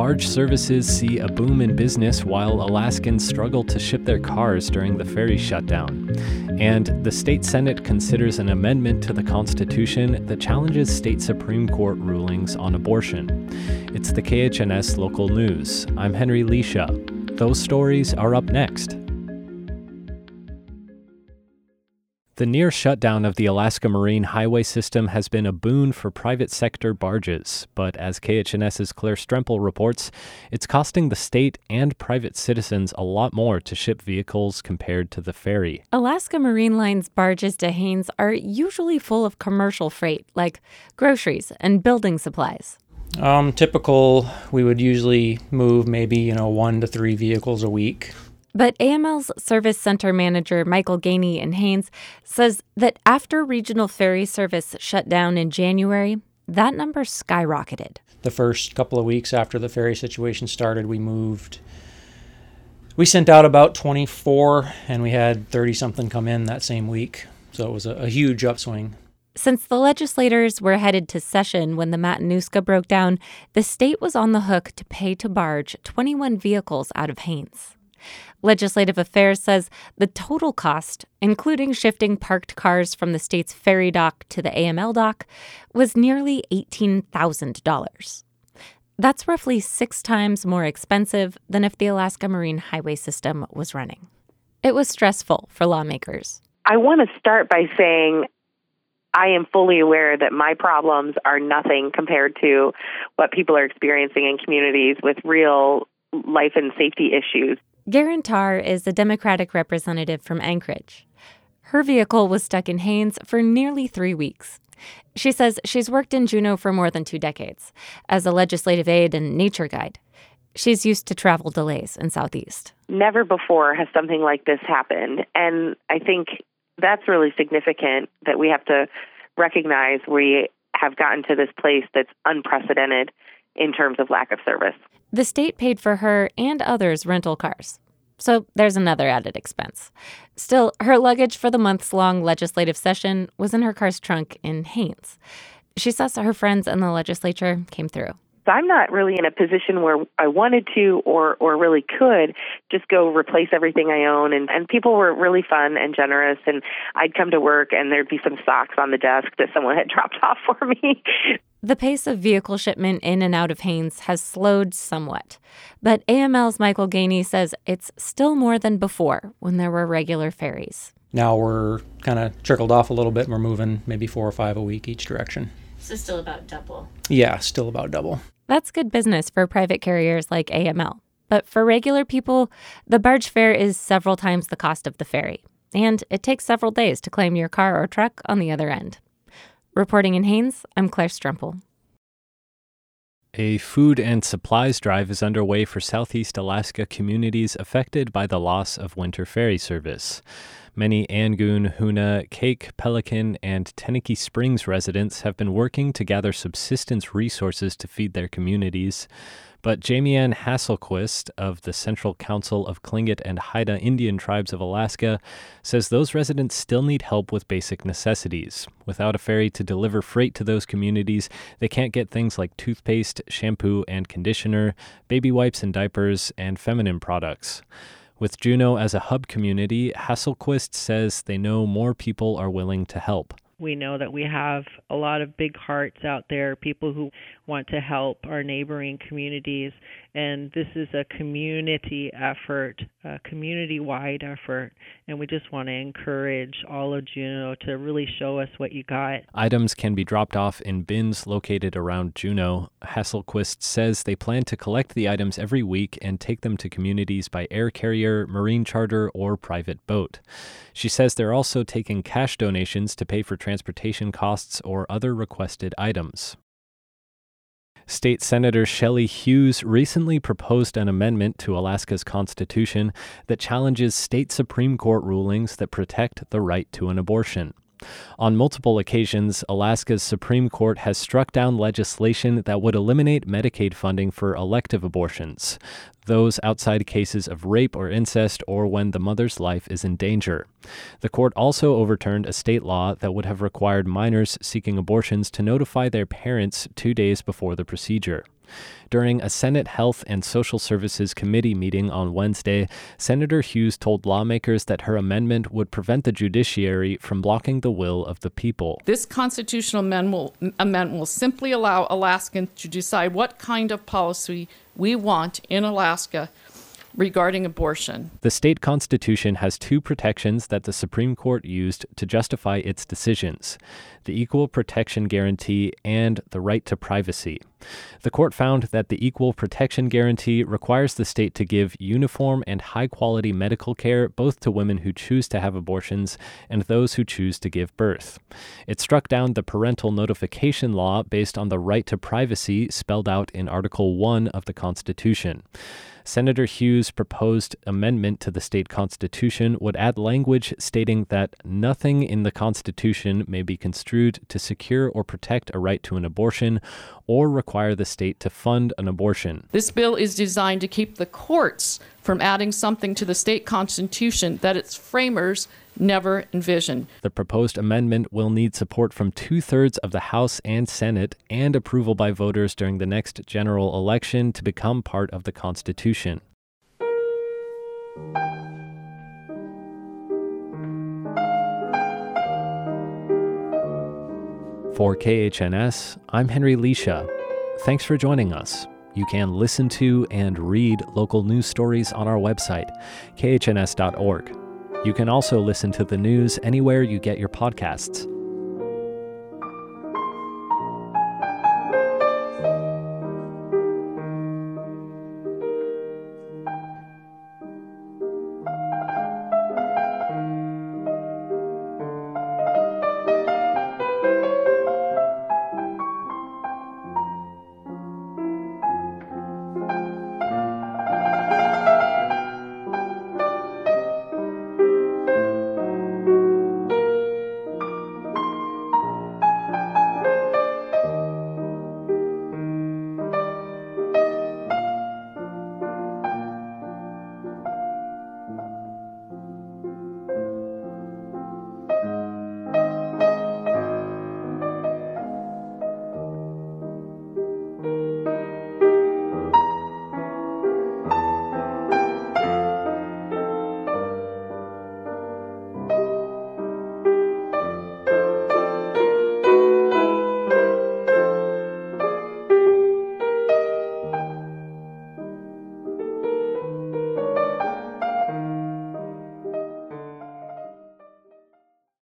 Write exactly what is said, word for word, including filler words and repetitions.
barge services see a boom in business while Alaskans struggle to ship their cars during the ferry shutdown. And the state Senate considers an amendment to the Constitution that challenges state Supreme Court rulings on abortion. It's the K H N S Local News. I'm Henry Lisha. Those stories are up next. The near shutdown of the Alaska Marine Highway System has been a boon for private sector barges, but as KHNS's Claire Strempel reports, it's costing the state and private citizens a lot more to ship vehicles compared to the ferry. Alaska Marine Line's barges to Haines are usually full of commercial freight, like groceries and building supplies. Um, typical, we would usually move maybe, you know, one to three vehicles a week. But A M L's Service Center Manager Michael Gainey in Haines says that after regional ferry service shut down in January, that number skyrocketed. The first couple of weeks after the ferry situation started, we moved. We sent out about twenty-four, and we had thirty-something come in that same week. So it was a, a huge upswing. Since the legislators were headed to session when the Matanuska broke down, the state was on the hook to pay to barge twenty-one vehicles out of Haines. Legislative Affairs says the total cost, including shifting parked cars from the state's ferry dock to the A M L dock, was nearly eighteen thousand dollars. That's roughly six times more expensive than if the Alaska Marine Highway System was running. It was stressful for lawmakers. I want to start by saying I am fully aware that my problems are nothing compared to what people are experiencing in communities with real life and safety issues. Garen Tarr is a Democratic representative from Anchorage. Her vehicle was stuck in Haines for nearly three weeks. She says she's worked in Juneau for more than two decades as a legislative aide and nature guide. She's used to travel delays in Southeast. Never before has something like this happened, and I think that's really significant that we have to recognize we have gotten to this place that's unprecedented in terms of lack of service. The state paid for her and others' rental cars. So there's another added expense. Still, her luggage for the months-long legislative session was in her car's trunk in Haines. She says her friends in the legislature came through. So I'm not really in a position where I wanted to or, or really could just go replace everything I own. And, and people were really fun and generous. And I'd come to work and there'd be some socks on the desk that someone had dropped off for me. The pace of vehicle shipment in and out of Haines has slowed somewhat. But A M L's Michael Gainey says it's still more than before when there were regular ferries. Now we're kind of trickled off a little bit, and we're moving maybe four or five a week each direction. So still about double. Yeah, still about double. That's good business for private carriers like A M L. But for regular people, the barge fare is several times the cost of the ferry. And it takes several days to claim your car or truck on the other end. Reporting in Haines, I'm Claire Strempel. A food and supplies drive is underway for Southeast Alaska communities affected by the loss of winter ferry service. Many Angoon, Hoonah, Cake, Pelican, and Teneke Springs residents have been working to gather subsistence resources to feed their communities. But Jamie Ann Hasselquist of the Central Council of Tlingit and Haida Indian Tribes of Alaska says those residents still need help with basic necessities. Without a ferry to deliver freight to those communities, they can't get things like toothpaste, shampoo and conditioner, baby wipes and diapers, and feminine products. With Juneau as a hub community, Hasselquist says they know more people are willing to help. We know that we have a lot of big hearts out there, people who want to help our neighboring communities. And this is a community effort, a community-wide effort. And we just want to encourage all of Juneau to really show us what you got. Items can be dropped off in bins located around Juneau. Hasselquist says they plan to collect the items every week and take them to communities by air carrier, marine charter, or private boat. She says they're also taking cash donations to pay for transportation costs or other requested items. State Senator Shelley Hughes recently proposed an amendment to Alaska's Constitution that challenges state Supreme Court rulings that protect the right to an abortion. On multiple occasions, Alaska's Supreme Court has struck down legislation that would eliminate Medicaid funding for elective abortions, those outside cases of rape or incest or when the mother's life is in danger. The court also overturned a state law that would have required minors seeking abortions to notify their parents two days before the procedure. During a Senate Health and Social Services Committee meeting on Wednesday, Senator Hughes told lawmakers that her amendment would prevent the judiciary from blocking the will of the people. This constitutional amendment will, amendment will simply allow Alaskans to decide what kind of policy we want in Alaska regarding abortion. The state constitution has two protections that the Supreme Court used to justify its decisions: the equal protection guarantee and the right to privacy. The court found that the equal protection guarantee requires the state to give uniform and high-quality medical care both to women who choose to have abortions and those who choose to give birth. It struck down the parental notification law based on the right to privacy spelled out in Article one of the Constitution. Senator Hughes' proposed amendment to the state constitution would add language stating that nothing in the Constitution may be construed to secure or protect a right to an abortion or require the state to fund an abortion. This bill is designed to keep the courts from adding something to the state constitution that its framers never envisioned. The proposed amendment will need support from two-thirds of the House and Senate and approval by voters during the next general election to become part of the Constitution. For K H N S, I'm Henry Leisha. Thanks for joining us. You can listen to and read local news stories on our website, K H N S dot org. You can also listen to the news anywhere you get your podcasts.